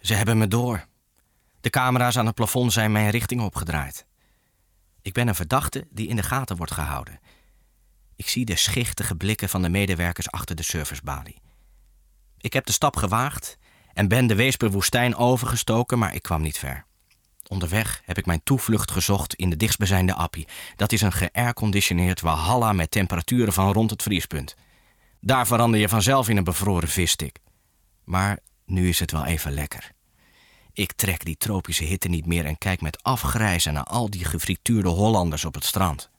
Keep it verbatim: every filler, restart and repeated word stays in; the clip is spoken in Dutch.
Ze hebben me door. De camera's aan het plafond zijn mijn richting opgedraaid. Ik ben een verdachte die in de gaten wordt gehouden. Ik zie de schichtige blikken van de medewerkers achter de servicebalie. Ik heb de stap gewaagd en ben de Weesperwoestijn overgestoken, maar ik kwam niet ver. Onderweg heb ik mijn toevlucht gezocht in de dichtstbijzijnde Appie. Dat is een geairconditioneerd walhalla met temperaturen van rond het vriespunt. Daar verander je vanzelf in een bevroren visstick. Maar nu is het wel even lekker. Ik trek die tropische hitte niet meer en kijk met afgrijzen naar al die gefrituurde Hollanders op het strand.